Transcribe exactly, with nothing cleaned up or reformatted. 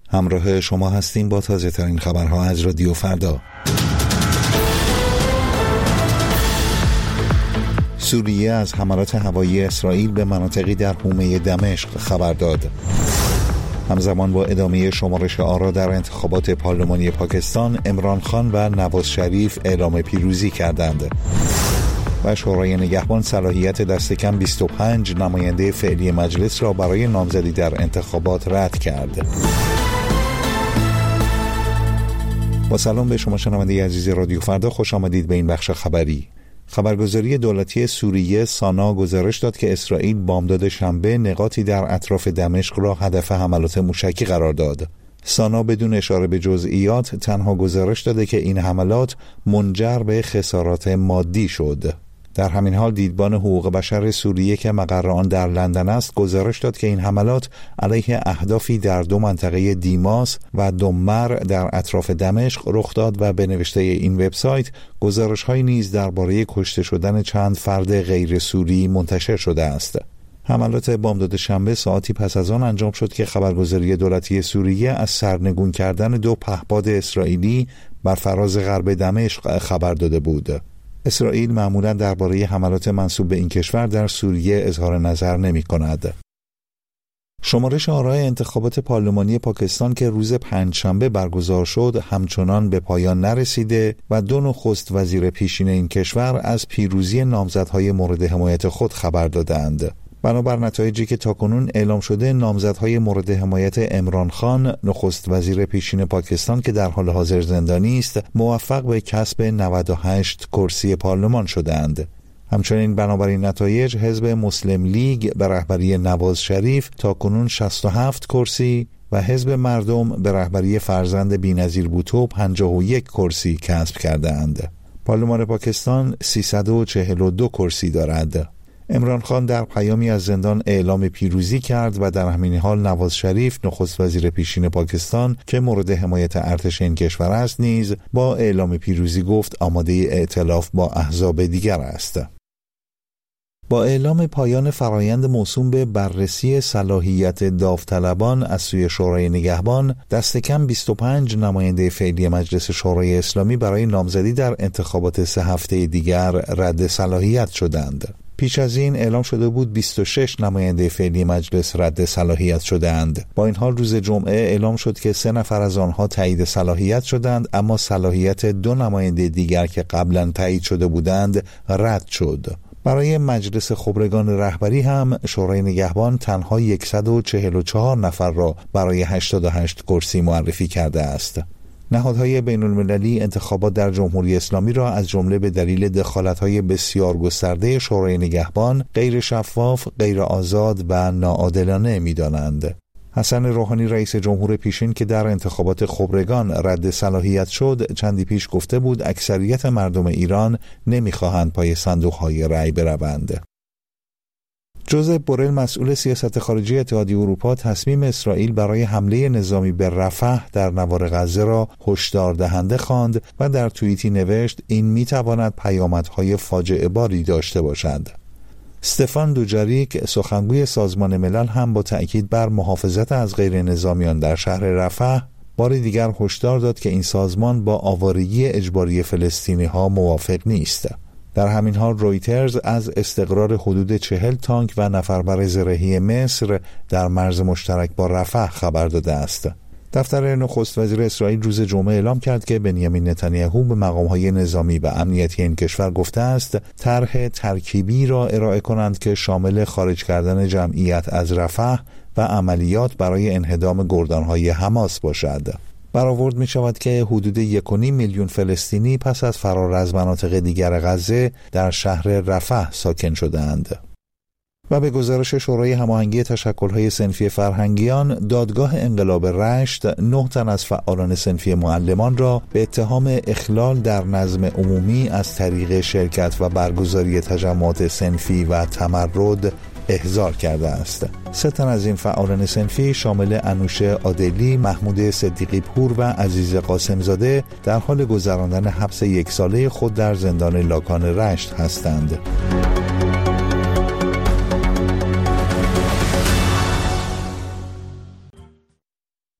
همراه شما هستیم با تازه ترین خبرها از رادیو فردا. سوریه از حملات هوایی اسرائیل به مناطقی در حومه دمشق خبر داد. همزمان با ادامه شمارش آرا در انتخابات پارلمانی پاکستان، عمران خان و نواز شریف اعلام پیروزی کردند. و شورای نگهبان صلاحیت دست کم بیست و پنج نماینده فعلی مجلس را برای نامزدی در انتخابات رد کرد. با سلام به شما شنونده عزیز رادیو فردا، خوش آمدید به این بخش خبری. خبرگزاری دولتی سوریه سانا گزارش داد که اسرائیل بامداد شنبه نقاطی در اطراف دمشق را هدف حملات موشکی قرار داد. سانا بدون اشاره به جزئیات تنها گزارش داده که این حملات منجر به خسارات مادی شد. در همین حال دیدبان حقوق بشر سوریه که مقر آن در لندن است گزارش داد که این حملات علیه اهدافی در دو منطقه دیماس و دمر در اطراف دمشق رخ داد و به نوشته این وبسایت گزارش‌هایی نیز درباره کشته شدن چند فرد غیر سوری منتشر شده است. حملات بامداد شنبه ساعتی پس از آن انجام شد که خبرگزاری دولتی سوریه از سرنگون کردن دو پهپاد اسرائیلی بر فراز غرب دمشق خبر داده بود. اسرائیل معمولاً درباره حملات منسوب به این کشور در سوریه اظهار نظر نمی کند. شمارش آرای انتخابات پارلمانی پاکستان که روز پنجشنبه برگزار شد همچنان به پایان نرسیده و دو نخست وزیر پیشین این کشور از پیروزی نامزدهای مورد حمایت خود خبر دادند. بنابر نتایجی که تاکنون اعلام شده، نامزدهای مورد حمایت عمران خان نخست وزیر پیشین پاکستان که در حال حاضر زندانی است موفق به کسب نود و هشت کرسی پارلمان شدند. همچنین بنابر این نتایج حزب مسلم لیگ به رهبری نواز شریف تاکنون شصت و هفت کرسی و حزب مردم به رهبری فرزند بی‌نظیر بوتو پنجاه و یک کرسی کسب کردند. پارلمان پاکستان سیصد و چهل و دو کرسی دارد. عمران خان در پیامی از زندان اعلام پیروزی کرد و در همین حال نواز شریف نخست وزیر پیشین پاکستان که مورد حمایت ارتش این کشور است نیز با اعلام پیروزی گفت آماده ائتلاف با احزاب دیگر است. با اعلام پایان فرایند موسوم به بررسی صلاحیت داوطلبان از سوی شورای نگهبان، دست کم بیست و پنج نماینده فعلی مجلس شورای اسلامی برای نامزدی در انتخابات سه هفته دیگر رد صلاحیت شدند. پیش از این اعلام شده بود بیست و شش نماینده فعلی مجلس رد صلاحیت شدند. با این حال روز جمعه اعلام شد که سه نفر از آنها تایید صلاحیت شدند، اما صلاحیت دو نماینده دیگر که قبلا تایید شده بودند رد شد. برای مجلس خبرگان رهبری هم شورای نگهبان تنها صد و چهل و چهار نفر را برای هشتاد و هشت کرسی معرفی کرده است. نهادهای بین المللی انتخابات در جمهوری اسلامی را از جمله به دلیل دخالت‌های بسیار گسترده شورای نگهبان غیر شفاف، غیر آزاد و ناعادلانه می‌دانند. حسن روحانی رئیس جمهور پیشین که در انتخابات خبرگان رد صلاحیت شد چندی پیش گفته بود اکثریت مردم ایران نمی‌خواهند پای صندوق‌های رأی بروند. جوزف بورل مسئول سیاست خارجی اتحادیه اروپا تصمیم اسرائیل برای حمله نظامی به رفح در نوار غزه را هشدار دهنده خواند و در توییتی نوشت این میتواند پیامدهای فاجعه باری داشته باشد. استفان دوجاریک سخنگوی سازمان ملل هم با تأکید بر محافظت از غیر نظامیان در شهر رفح بار دیگر هشدار داد که این سازمان با آوارگی اجباری فلسطینی ها موافق نیست. در همین حال رویترز از استقرار حدود چهل تانک و نفربر زرهی مصر در مرز مشترک با رفح خبر داده است. دفتر نخست وزیر اسرائیل روز جمعه اعلام کرد که بنیامین نتانیاهو به مقام‌های نظامی و امنیتی این کشور گفته است طرح ترکیبی را ارائه کنند که شامل خارج کردن جمعیت از رفح و عملیات برای انهدام گردان‌های حماس باشد. برآورد می شود که حدود یک و نیم میلیون فلسطینی پس از فرار از مناطق دیگر غزه در شهر رفح ساکن شدند. و به گزارش شورای هماهنگی تشکل‌های صنفی فرهنگیان، دادگاه انقلاب رشت نه تن از فعالان صنفی معلمان را به اتهام اخلال در نظم عمومی از طریق شرکت و برگزاری تجمعات صنفی و تمرد احضار کرده است. سه تن از این فعالان صنفی شامل انوش عادلی، محمود صدیقی پور و عزیز قاسمزاده در حال گذراندن حبس یک ساله خود در زندان لاکان رشت هستند.